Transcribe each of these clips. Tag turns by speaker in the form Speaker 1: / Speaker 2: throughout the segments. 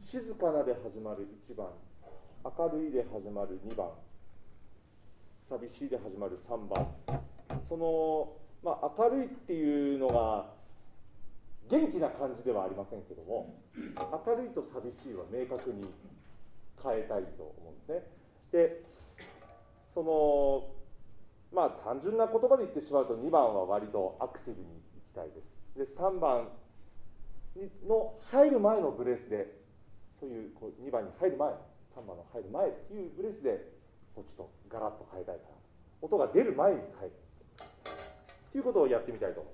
Speaker 1: 静かなで始まる1番、明るいで始まる2番、寂しいで始まる3番。その、明るいっていうのが元気な感じではありませんけども、明るいと寂しいは明確に変えたいと思うんですね。で、その単純な言葉で言ってしまうと2番は割とアクティブにいきたいです。で、3番の入る前のブレスで、そういう2番に入る前、3番の入る前っていうブレスで、ちょっとガラッと変えたいから、音が出る前に変えるということをやってみたいと思います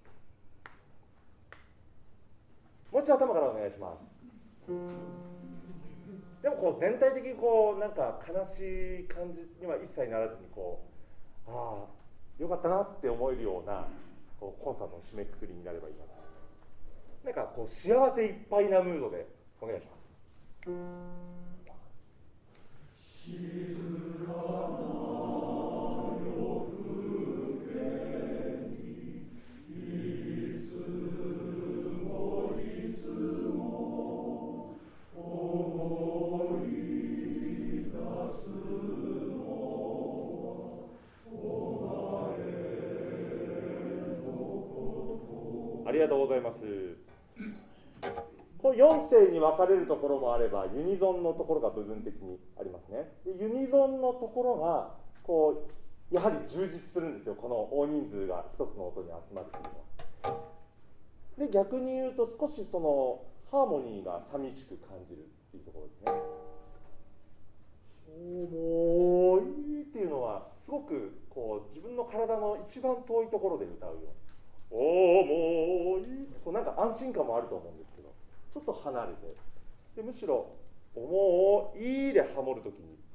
Speaker 1: 。もう一度頭からお願いします。でも全体的になんか悲しい感じには一切ならずにああよかったなって思えるようなコンサートの締めくくりになればいいなと。なんか幸せいっぱいなムードでお願いします。静かな夜更けにいつもいつも思い出すのはお前のこと。ありがとうございます。4声に分かれるところもあれば、ユニゾンのところが部分的にありますね。でユニゾンのところがやはり充実するんですよ、この大人数が一つの音に集まるというのは。で逆に言うと、少しそのハーモニーが寂しく感じるっていうところですね。思いっていうのはすごく自分の体の一番遠いところで歌うような、思いなんか安心感もあると思うんですけど、ちょっと離れて、でむしろ思いでハモるときに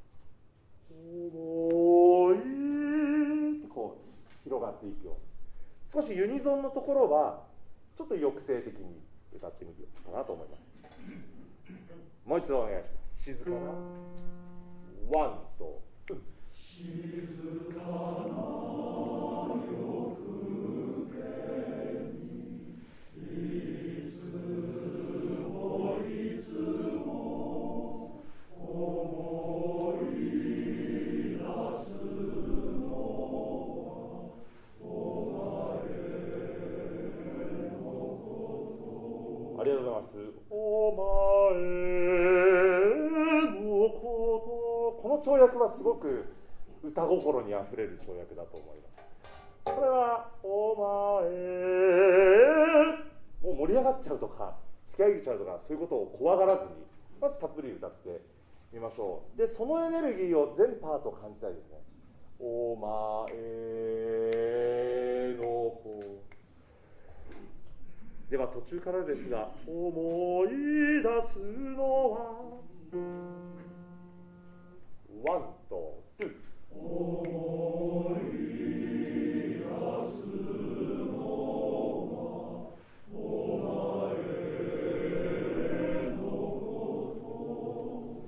Speaker 1: 思いって広がっていくような、少しユニゾンのところはちょっと抑制的に歌ってみるかなと思います。もう一度お願いします。静かなワンと静かな夜更けにいつもいつも思い出すのはお前のこと。ありがとうございます。お前のこと。この跳躍はすごく歌心にあふれる跳躍だと思います。これはお前もう盛り上がっちゃうとか突き上げちゃうとか、そういうことを怖がらずにまずたっぷり歌ってみましょう。でそのエネルギーを全パート感じたいですね。お前の子では途中からですが、思い出すのはワンとツー。思い出すのはお前のこと、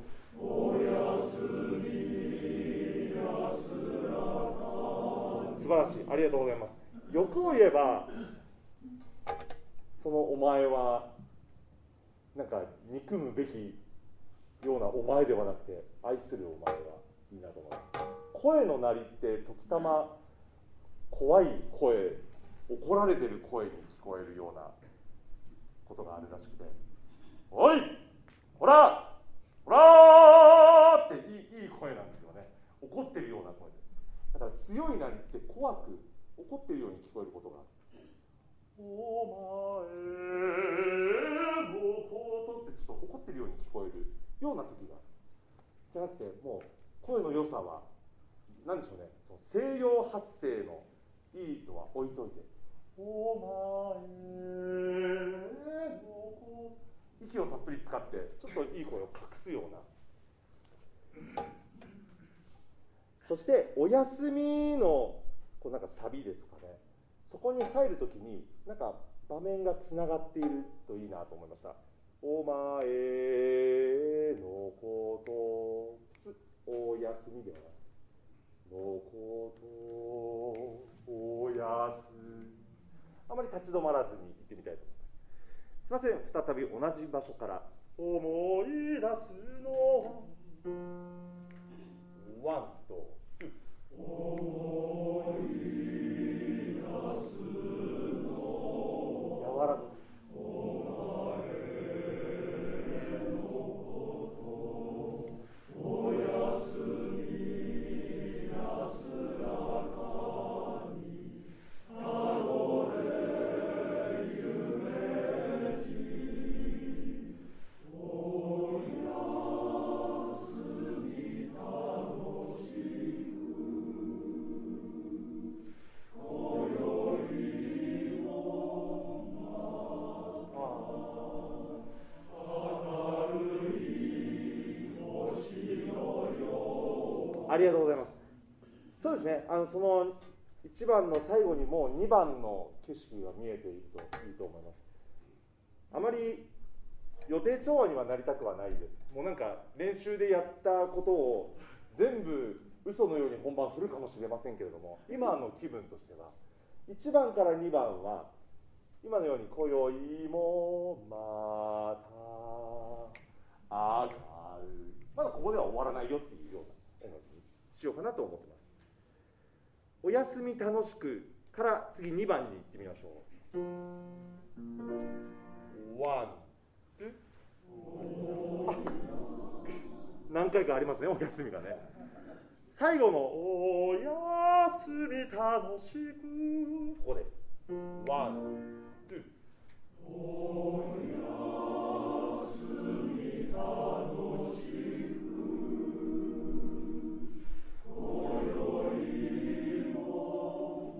Speaker 1: おやすみ安らかに。素晴らしい、ありがとうございます。欲を言えば、そのお前はなんか憎むべきようなお前ではなくて、愛するお前がいいなと思います。声の鳴りって時たま怖い声、怒られてる声に聞こえるようなことがあるらしくて、おいほらほらーっていい声なんですよね。怒ってるような声で。だから強い鳴りって怖く怒ってるように聞こえることがある。お前のことってちょっと怒ってるように聞こえるような時がある。じゃなくて、もう声の良さは何でしょうね、その西洋発声のいいのは置いといて、お前のこと息をたっぷり使ってちょっといい声を隠すような。そしておやすみのなんかサビですかね、そこに入るときになんか場面がつながっているといいなと思いました。お前のこと、おやすみではないのこと、おやすみ。あまり立ち止まらずに言ってみたいと思います。
Speaker 2: すいません、再び同じ場所から。思い出すのワンとツー。思い出すの柔らかく。ありがとうございます。そうですね、その1番の最後にもう2番の景色が見えているといいと思います。あまり予定調和にはなりたくはないです。もうなんか練習でやったことを全部嘘のように本番振るかもしれませんけれども、今の気分としては1番から2番は今のように今宵もまた明るい、まだここでは終わらないよっていうような音楽にしようかなと思ってます。おやすみ楽しくから次2番に行ってみましょう。ワン、ツー。何回かありますね、おやすみがね。最後のおやすみ楽しく、ここです。ワン、ツー。おやすみ楽しく、今宵も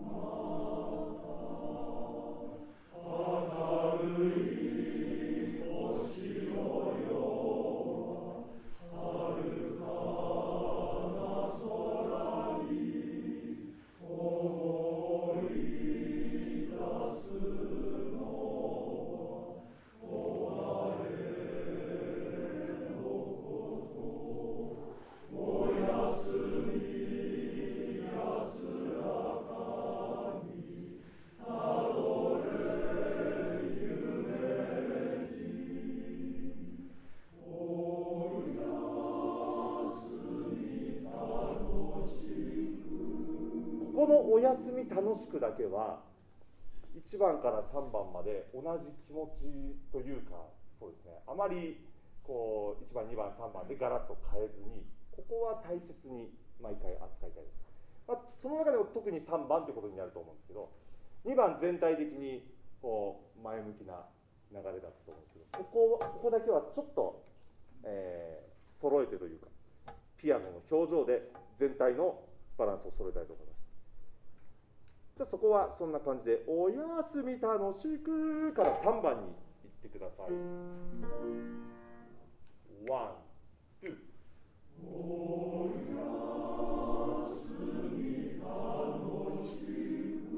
Speaker 2: また明るい星のような遥かな空に思い出すのはお前のこと。おやすみ安らかにたどれ夢路。おやすみ楽しく。このおやすみ楽しくだけは1番から3番まで同じ気持ちというか、そうですね、あまりこう1番2番3番でガラッと変えずに、ここは大切に毎回扱いたいです。その中でも特に3番ということになると思うんですけど、2番全体的にこう前向きな流れだったと思うんですけど、ここだけはちょっと、揃えてというか、ピアノの表情で全体のバランスを揃えたいと思います。じゃあそこはそんな感じで、おやすみ楽しくから3番に行ってください。ワン、ツー。おやすみ楽しく、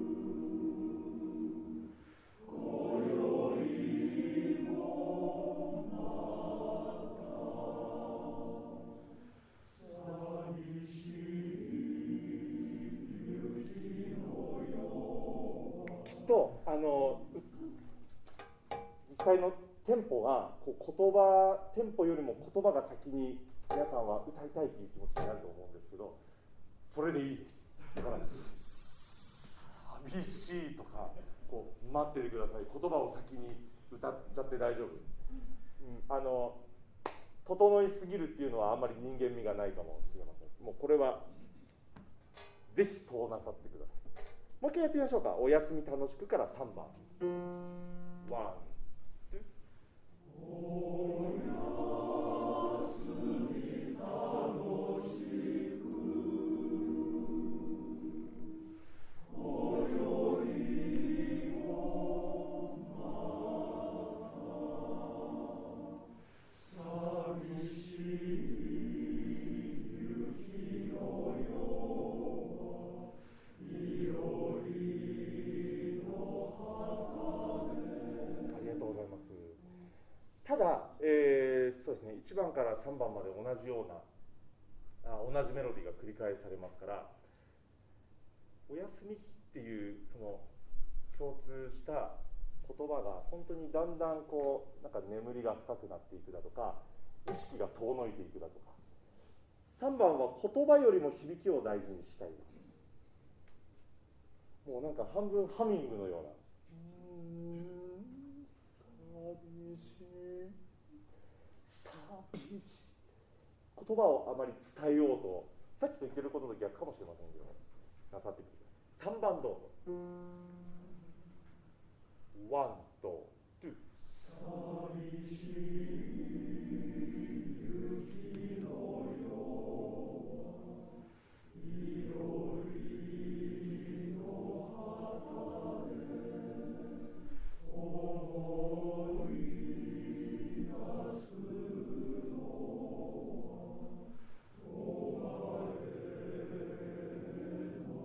Speaker 2: 今宵もまた寂しい雪のような。きっと実際のテンポがテンポよりも言葉が先に皆さんは歌いたいという気持ちになると思うんですけど、それでいいです。だから寂しいとかこう待っててください、言葉を先に歌っちゃって大丈夫。整いすぎるっていうのはあんまり人間味がないかもしれません。もうこれはぜひそうなさってください。もう一回やってみましょうか。おやすみ楽しくから3番。ワン、ツー。おやすみ楽しく、今宵もまた寂しい雪のような緑の旗で。ありがとうございます。ただ、そうですね、1番から3番まで同じような同じメロディーが繰り返されますから、おやすみっていうその共通した
Speaker 1: 言葉が本当にだんだんこうなんか眠りが深くなっていくだとか、意識が遠のいていくだとか。3番は言葉よりも響きを大事にしたい。もうなんか半分ハミングのような。寂しい。言葉をあまり伝えようと、さっきと言ってることと逆かもしれませんけど、なさってみてください。3番どうぞ。ワンとツー。
Speaker 2: 寂しい雪のよういろりの旗で思い出すのはお前の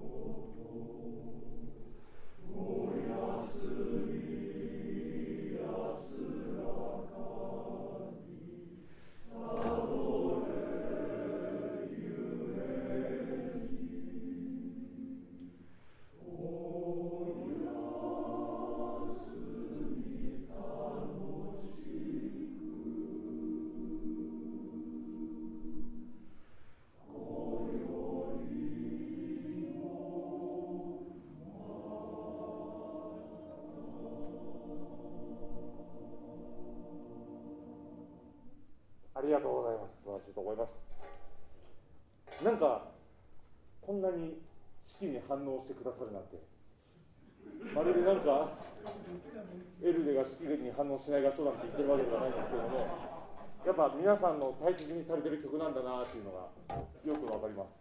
Speaker 2: ことおやすみ安らかにたどれ夢におやすみ楽しく今宵も
Speaker 1: ありがとうございます。素晴らしいと思います。なんかこんなに式に反応してくださるなんて、まるでなんかエルデが式に反応しないがしょなんて言ってるわけではないんですけども、やっぱ皆さんの大切にされてる曲なんだなっていうのがよくわかります。